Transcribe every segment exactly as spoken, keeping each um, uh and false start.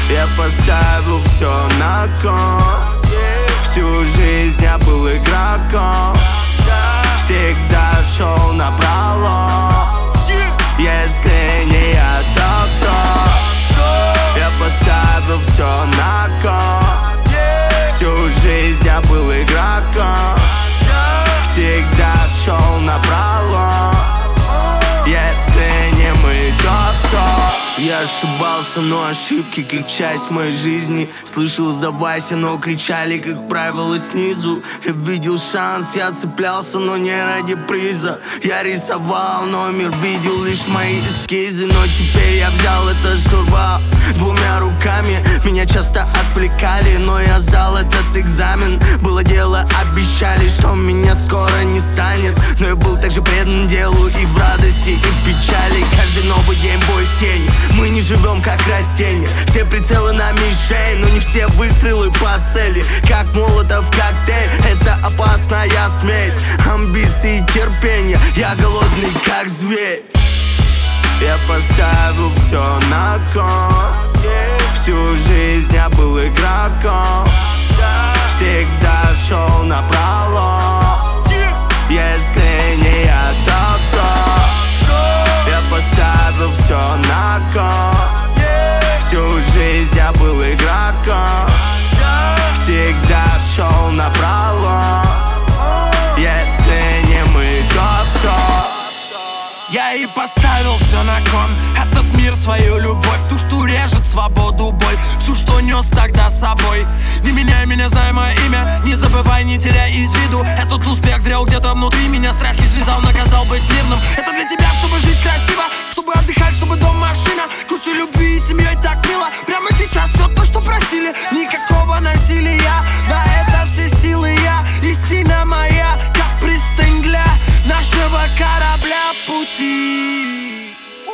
Я поставил все на кон. Всю жизнь я был игроком, всегда шел напролом. Если не я, то кто? Я поставил все на кон. Всю жизнь я был игроком, всегда шел напролом. Если не мы, то кто? Я ошибался, но ошибки как часть моей жизни. Слышал, сдавайся, но кричали, как правило, снизу. Я видел шанс, я цеплялся, но не ради приза. Я рисовал, но мир видел лишь мои эскизы. Но теперь я взял это штурвал двумя руками. Меня часто отвлекали, но я сдал этот экзамен. Было дело, обещали, что меня скоро не станет. Но я был также предан делу и в радости, и в печали. Каждый новый день бой с тенью. Мы не живем как растения. Все прицелы на мишень, но не все выстрелы по цели. Как молотов коктейль, это опасная смесь амбиций и терпения. Я голодный как зверь. Я поставил все на кон. Всю жизнь я был игроком, всегда шел напролом. Если не я, то кто? Я поставил все на кон. Всю жизнь я был игроком, всегда шел напролом. Если не мы, то кто? Я и поставил все на кон. Этот мир, свою любовь, ту, что режет свободу боль. Всю, что нес тогда с собой. Не меняй меня, знай мое имя. Не забывай, не теряй из виду. Этот успех зрел где-то внутри меня. Страх не связал, наказал быть мирным. Это для тебя, чтобы жить красиво, чтобы отдыхать, чтобы дом, машина, куча любви и семьей так мило. Прямо сейчас все то, что просили. Никакого насилия, на это все силы я. Истина моя, как пристань для нашего корабля пути.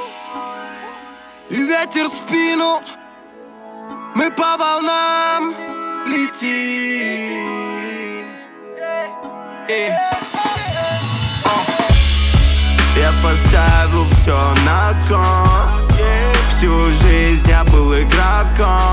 И ветер в спину, мы по волнам летим. И... Я поставил все на кон. Всю жизнь я был игроком,